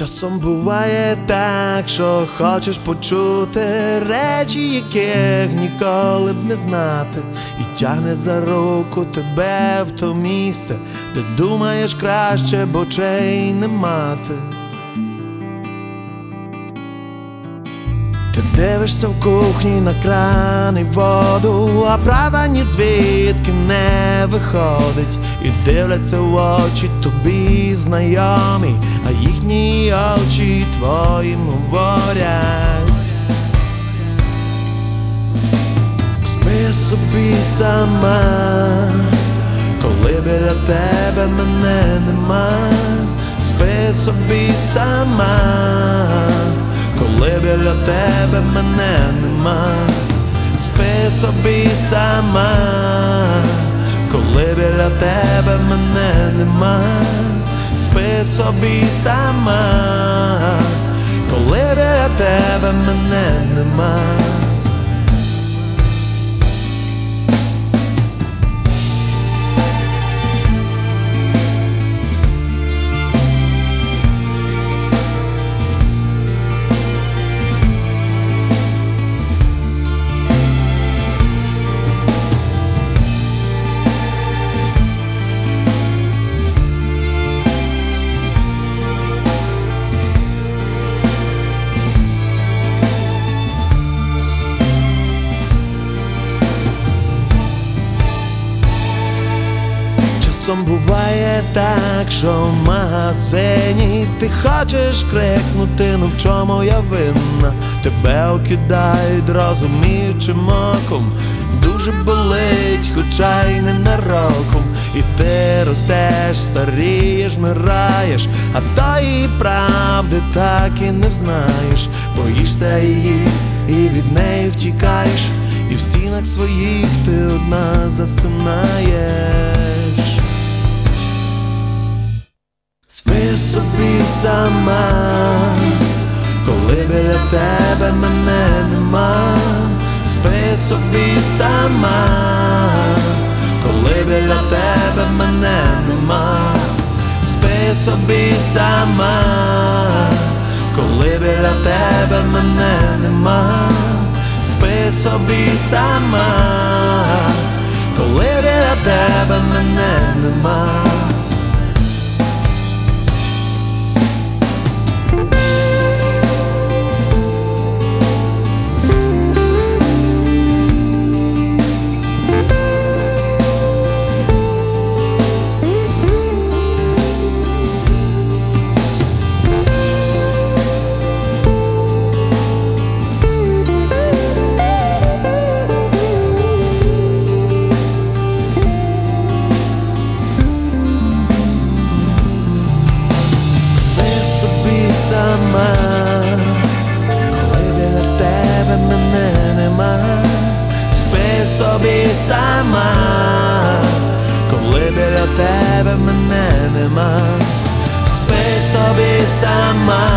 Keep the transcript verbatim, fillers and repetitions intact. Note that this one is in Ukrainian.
Часом буває так, що хочеш почути речі, яких ніколи б не знати, і тягне за руку тебе в то місце, де думаєш краще б очей не мати. Ти дивишся в кухні на кран і воду, а правда ні звідки не виходить. І дивляться в очі тобі знайомі, а їхні очі твоїм говорять: спи собі сама, коли біля тебе мене нема. Спи собі сама, коли біля тебе мене нема. Спи собі сама, коли біля тебе мене нема. Спи собі сама, коли біля тебе мене нема. Часом буває так, що в магазині ти хочеш крикнути: ну в чому я винна? Тебе окидають розуміючим оком, дуже болить, хоча й ненароком. І ти ростеш, старієш, мираєш, а тої правди так і не знаєш. Боїшся її і від неї втікаєш, і в стінах своїх ти одна засинаєш. Спи собі сама, коли біля тебе мене нема. Спи собі сама, коли біля тебе мене нема. Спи собі сама, коли біля тебе мене нема. Спи собі сама, коли біля тебе мене нема. Коли біля тебе мене нема. Спи собі сама, коли біля тебе мене нема. Спи собі сама,